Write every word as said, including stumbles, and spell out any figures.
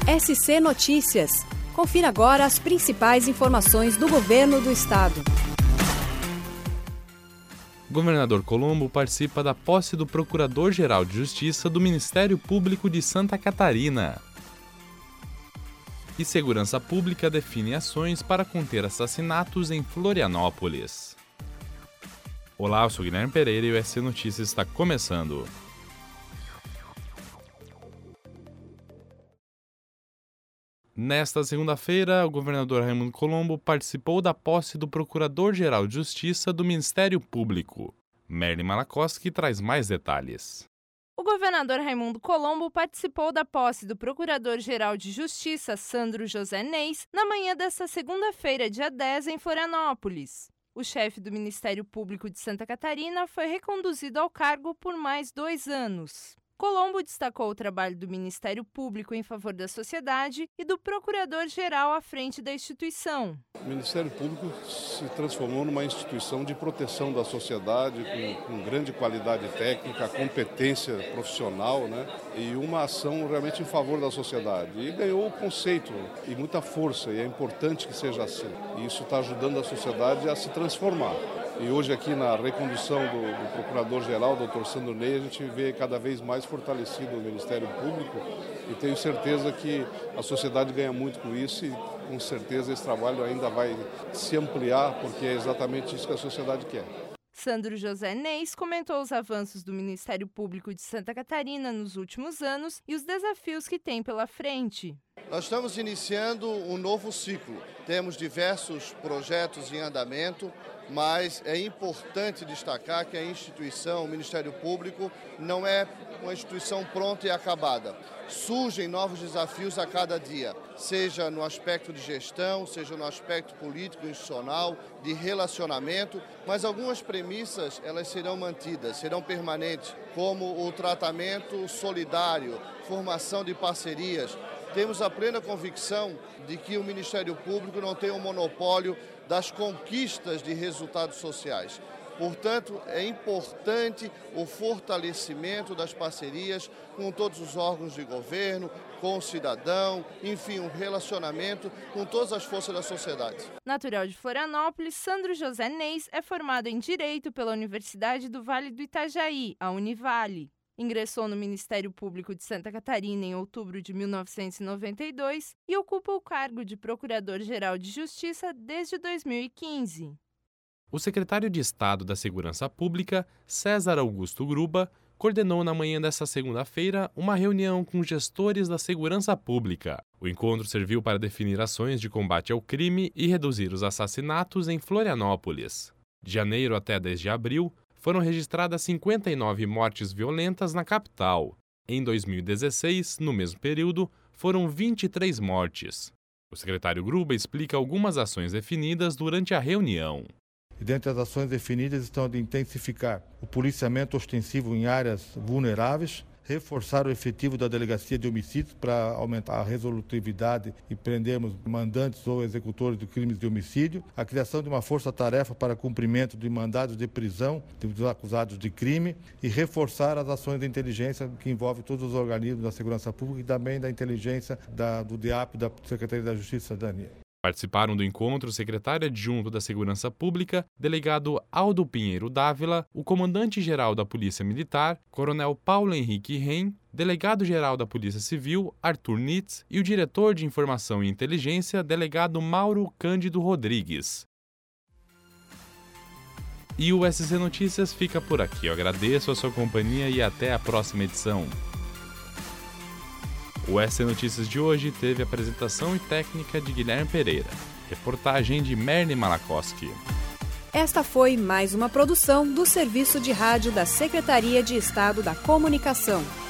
S C Notícias. Confira agora as principais informações do governo do estado. Governador Colombo participa da posse do Procurador-Geral de Justiça do Ministério Público de Santa Catarina. E Segurança Pública define ações para conter assassinatos em Florianópolis. Olá, eu sou Guilherme Pereira e o S C Notícias está começando. Nesta segunda-feira, o governador Raimundo Colombo participou da posse do Procurador-Geral de Justiça do Ministério Público. Merlin Malakoski traz mais detalhes. O governador Raimundo Colombo participou da posse do Procurador-Geral de Justiça, Sandro José Neis, na manhã desta segunda-feira, dia dez, em Florianópolis. O chefe do Ministério Público de Santa Catarina foi reconduzido ao cargo por mais dois anos. Colombo destacou o trabalho do Ministério Público em favor da sociedade e do Procurador-Geral à frente da instituição. O Ministério Público se transformou numa instituição de proteção da sociedade, com, com grande qualidade técnica, competência profissional, né? E uma ação realmente em favor da sociedade. E ganhou o conceito e muita força, e é importante que seja assim. E isso está ajudando a sociedade a se transformar. E hoje aqui na recondução do, do Procurador-Geral, doutor Sandro Neis, a gente vê cada vez mais fortalecido o Ministério Público e tenho certeza que a sociedade ganha muito com isso e com certeza esse trabalho ainda vai se ampliar porque é exatamente isso que a sociedade quer. Sandro José Neis comentou os avanços do Ministério Público de Santa Catarina nos últimos anos e os desafios que tem pela frente. Nós estamos iniciando um novo ciclo. Temos diversos projetos em andamento, mas é importante destacar que a instituição, o Ministério Público, não é uma instituição pronta e acabada. Surgem novos desafios a cada dia, seja no aspecto de gestão, seja no aspecto político, institucional, de relacionamento, mas algumas premissas elas serão mantidas, serão permanentes, como o tratamento solidário, formação de parcerias. Temos a plena convicção de que o Ministério Público não tem um monopólio das conquistas de resultados sociais. Portanto, é importante o fortalecimento das parcerias com todos os órgãos de governo, com o cidadão, enfim, um relacionamento com todas as forças da sociedade. Natural de Florianópolis, Sandro José Neis é formado em Direito pela Universidade do Vale do Itajaí, a Univale. Ingressou no Ministério Público de Santa Catarina em outubro de mil novecentos e noventa e dois e ocupa o cargo de Procurador-Geral de Justiça desde dois mil e quinze. O secretário de Estado da Segurança Pública, César Augusto Gruba, coordenou na manhã desta segunda-feira uma reunião com gestores da segurança pública. O encontro serviu para definir ações de combate ao crime e reduzir os assassinatos em Florianópolis. De janeiro até dez de abril, foram registradas cinquenta e nove mortes violentas na capital. Em dois mil e dezesseis, no mesmo período, foram vinte e três mortes. O secretário Gruba explica algumas ações definidas durante a reunião. E dentre as ações definidas estão de intensificar o policiamento ostensivo em áreas vulneráveis, reforçar o efetivo da delegacia de homicídios para aumentar a resolutividade e prendermos mandantes ou executores de crimes de homicídio, a criação de uma força-tarefa para cumprimento de mandados de prisão dos acusados de crime e reforçar as ações de inteligência que envolvem todos os organismos da segurança pública e também da inteligência da, do D E A P, da Secretaria da Justiça e Cidadania. Participaram do encontro o secretário adjunto da Segurança Pública, delegado Aldo Pinheiro Dávila, o comandante-geral da Polícia Militar, coronel Paulo Henrique Ren, delegado-geral da Polícia Civil, Arthur Nitz, e o diretor de Informação e Inteligência, delegado Mauro Cândido Rodrigues. E o S C Notícias fica por aqui. Eu agradeço a sua companhia e até a próxima edição. O S C Notícias de hoje teve apresentação e técnica de Guilherme Pereira. Reportagem de Merlin Malakoski. Esta foi mais uma produção do Serviço de Rádio da Secretaria de Estado da Comunicação.